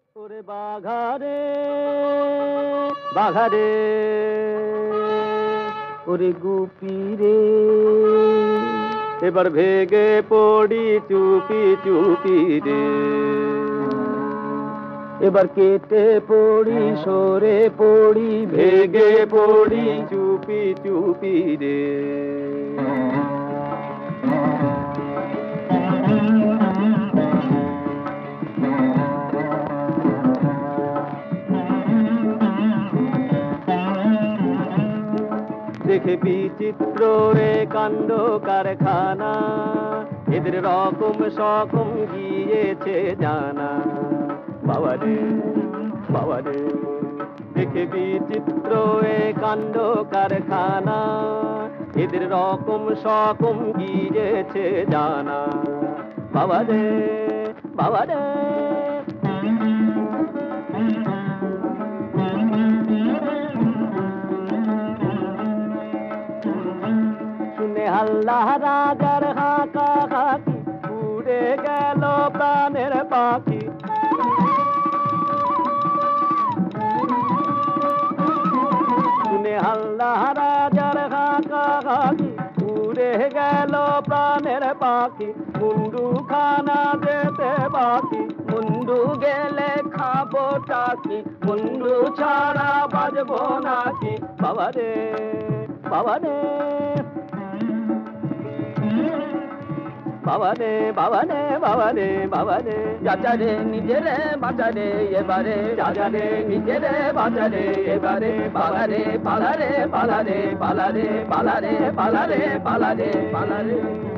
ওরে বাঘারে বাঘারে ওরে গুপিরে এবার ভেগে পড়ি চুপি চুপি রে এবার কেটে পড়ি সরে পড়ি ভেগে পড়ি চুপি চুপি রে দেখে বিচিত্র রে কাণ্ড কারখানা এদের রকম সকম গিয়েছে জানা বাবারে বাবারে দেখে বিচিত্র এ কাণ্ড কারখানা এদের রকম সকম গিয়েছে জানা বাবারে বাবারে শুনে হাল্লা রাজার হাঁকা হাঁকি উড়ে গেল প্রাণের পাখি শুনে হাল্লা রাজার হাঁকা হাঁকি উড়ে গেল প্রাণের পাখি মুন্ডু খানা যেতে বাকি মুন্ডু গেলে খাবো টাকি মুন্ডু ছাড়া বাজবো নাকি বাবারে বাবারে বাবারে বাবারে বাবারে বাবারে চাচারে নিজেরে বাঁচারে এবারে চাচারে নিজেরে বাঁচারে এবারে পালারে পালারে পালারে পালারে পালারে পালারে পালারে পালারে